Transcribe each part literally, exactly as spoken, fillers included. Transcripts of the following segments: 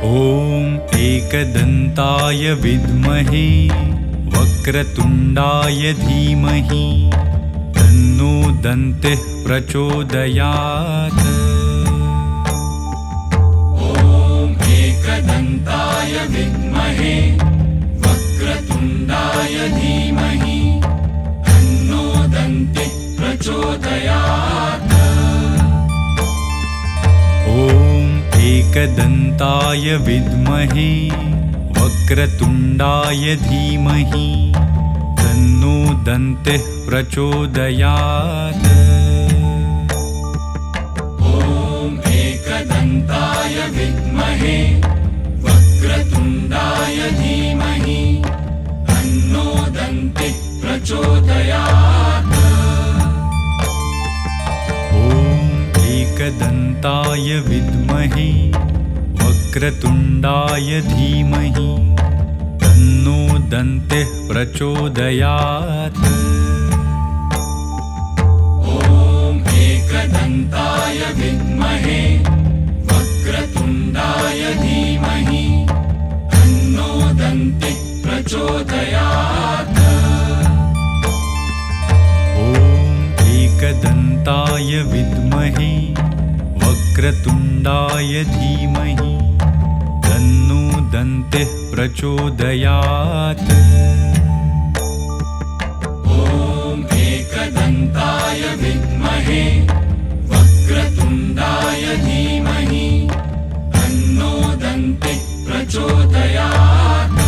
ॐ एकदन्ताय विद्महे वक्रतुण्डाय धीमहि तन्नो दन्तिः प्रचोदयात्। ॐ एकदन्ताय विद्महे वक्रतुण्डाय धीमहि तन्नो दन्तिः प्रचोदयात्। ॐ एकदन्ताय विद्महे वक्रतुण्डाय धीमहि तन्नो दन्तिः प्रचोदयात्। ॐ एकदन्ताय विद्महे वक्रतुण्डाय धीमहि तन्नो दन्तिः प्रचोदयात्। ॐ एकदन्ताय विद्महे वक्रतुण्डाय धीमहि तन्नो दन्तिः प्रचोदयात्। ॐ एकदन्ताय विद्महे वक्रतुण्डाय धीमहि तन्नो दन्तिः प्रचोदयात्। ॐ एकदन्ताय विद्महे वक्रतुण्डाय धीमहि तन्नो दन्तिः प्रचोदयात्। ॐ एकदन्ताय विद्महे वक्रतुण्डाय धीमहि तन्नो दन्तिः प्रचोदयात्।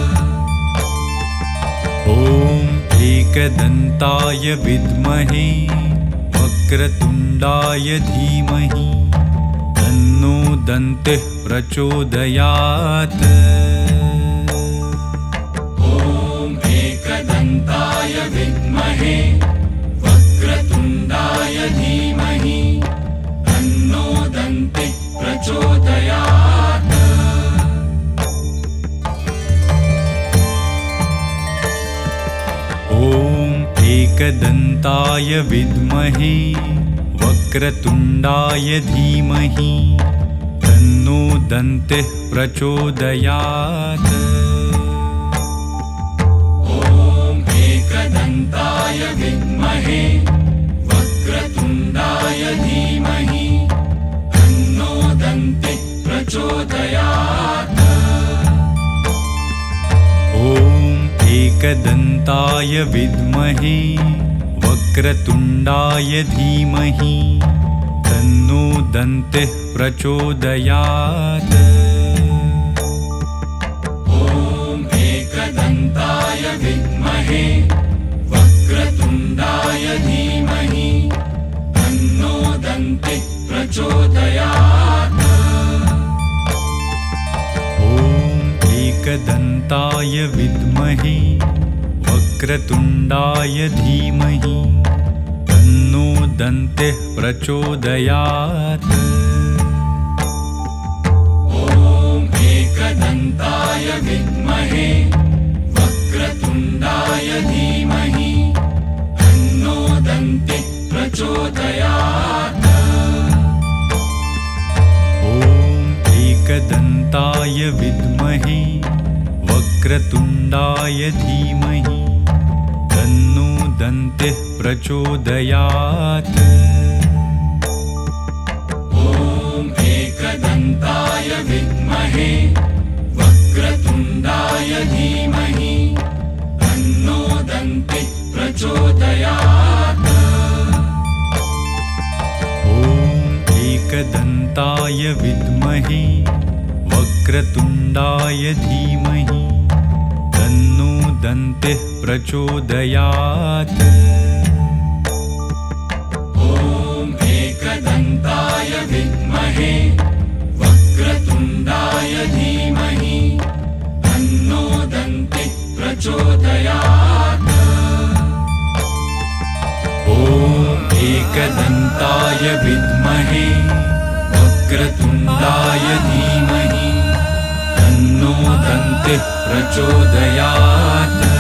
ॐ एकदन्ताय विद्महे वक्रतुण्डाय धीमहि तन्नो दन्तिः प्रचोदयात्। ॐ एकदन्ताय विद्महे वक्रतुण्डाय धीमहि तन्नो दन्तिः प्रचोदयात्। ॐ एकदन्ताय विद्महे वक्रतुण्डाय धीमहि तन्नो दन्तिः प्रचोदयात्। ॐ एकदन्ताय विद्महे वक्रतुण्डाय धीमहि तन्नो दन्तिः प्रचोदयात्। ॐ एकदन्ताय विद्महे वक्रतुण्डाय धीमहि तन्नो दन्तिः प्रचोदयात्। ॐ एकदन्ताय विद्महे वक्रतुण्डाय धीमहि तन्नो दन्तिः प्रचोदयात्। ॐ एकदन्ताय विद्महे वक्रतुण्डाय धीमहि तन्नो दन्तिः प्रचोदयात्। ॐ एकदन्ताय विद्महे वक्रतुण्डाय धीमहि तन्नो दन्तिः प्रचोदयात्। ॐ एकदन्ताय विद्महे वक्रतुण्डाय धीमहि तन्नो दन्तिः प्रचोदयात्। ॐ एकदन्ताय विद्महे वक्रतुण्डाय धीमहि तन्नो दन्तिः प्रचोदयात्। ॐ एकदन्ताय विद्महे वक्रतुण्डाय धीमहि तन्नो दन्तिः प्रचोदयात्। ॐ एकदन्ताय विद्महे वक्रतुण्डाय धीमहि तन्नो दन्तिः प्रचोदयात्। ॐ एकदन्ताय विद्महे वक्रतुण्डाय धीमहि तन्नो दन्तिः प्रचोदयात्।